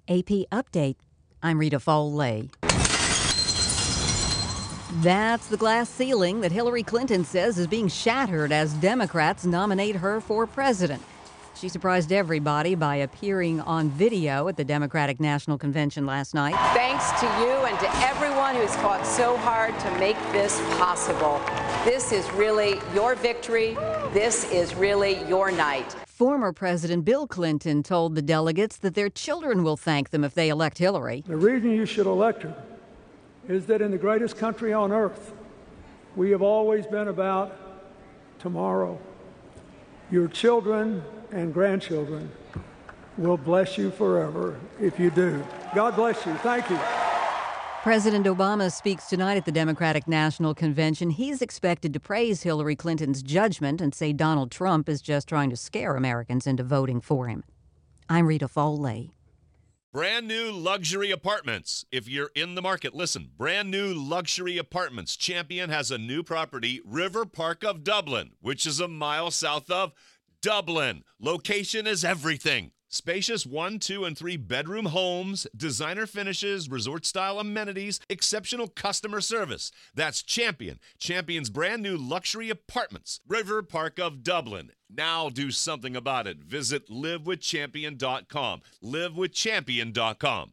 AP Update. I'm Rita Foley. That's the glass ceiling that Hillary Clinton says is being shattered as Democrats nominate her for president. She surprised everybody by appearing on video at the Democratic National Convention last night. Thanks to you and to everyone who's fought so hard to make this possible. This is really your victory. This is really your night. Former President Bill Clinton told the delegates that their children will thank them if they elect Hillary. The reason you should elect her is that in the greatest country on earth, we have always been about tomorrow. Your children and grandchildren will bless you forever if you do. God bless you. Thank you. President Obama speaks tonight at the Democratic National Convention. He's expected to praise Hillary Clinton's judgment and say Donald Trump is just trying to scare Americans into voting for him. I'm Rita Foley. Brand new luxury apartments. If you're in the market, listen. Brand new luxury apartments. Champion has a new property, River Park of Dublin, which is a mile south of Dublin. Location is everything. Spacious 1, 2, and 3 bedroom homes, designer finishes, resort-style amenities, exceptional customer service. That's Champion. Champion's brand new luxury apartments. River Park of Dublin. Now do something about it. Visit livewithchampion.com. livewithchampion.com.